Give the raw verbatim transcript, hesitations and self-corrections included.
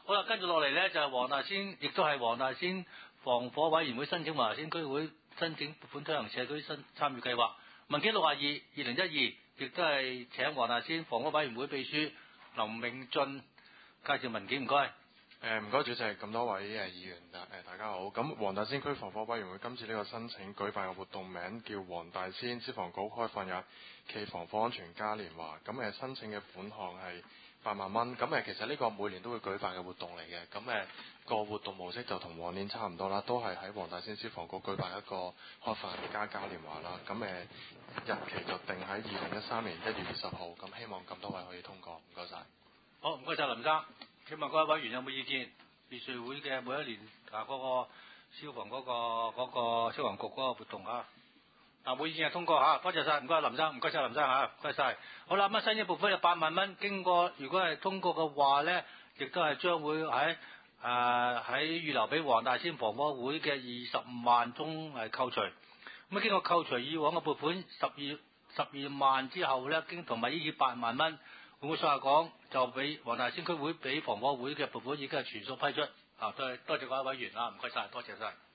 好啦，跟住落嚟咧就係黃大仙，亦都係黃大仙防火委員會申請黃大仙區會申請撥款推行社區新參與計劃，文件六廿二二零一二，亦都係請黃大仙防火委員會秘書林永進介紹文件，唔該。 誒唔該主席，咁多位誒議員誒大家好。咁黃大仙區防火委員會今次呢個申請舉辦嘅活動名叫黃大仙消防局開放日暨防火安全嘉年華。咁誒申請嘅款項係八萬蚊。咁誒其實呢個每年都會舉辦嘅活動嚟嘅。咁誒個活動模式就同往年差唔多啦，都係喺黃大仙消防局舉辦一個開放日加嘉年華啦。咁誒日期就定喺二零一三年一月二十號。咁希望咁多位可以通過，唔該晒。 好，唔該晒林生。請問各位委員有冇意見？別墅會嘅每一年啊嗰個消防嗰個嗰個消防局嗰個活動啊，嗱冇意見就通過嚇，多謝晒，唔該林生，唔該晒林生嚇，唔該晒。好啦，咁啊新嘅撥款有八萬蚊，經過如果係通過嘅話咧，亦都係將會喺誒喺預留俾黃大仙防火會嘅二十五萬中係扣除。咁啊經過扣除以往嘅撥款十二十二萬之後咧，經同埋呢八萬蚊。會唔會上下講就俾黃大仙區會俾防火會嘅撥款已經係全數批出啊！多謝多謝各位委員啊，唔該晒，多謝晒。